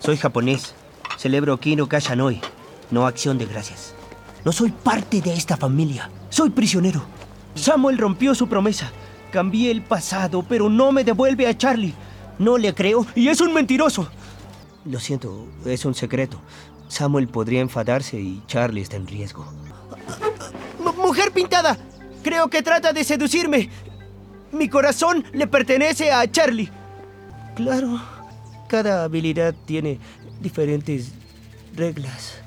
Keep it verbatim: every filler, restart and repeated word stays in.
Soy japonés. Celebro Kino Kashanoi, no Acción de Gracias. No soy parte de esta familia. Soy prisionero. Samuel rompió su promesa. Cambié el pasado, pero no me devuelve a Charlie. No le creo y es un mentiroso. Lo siento, es un secreto. Samuel podría enfadarse y Charlie está en riesgo. M- ¡Mujer pintada! Creo que trata de seducirme. Mi corazón le pertenece a Charlie. Claro, cada habilidad tiene diferentes reglas.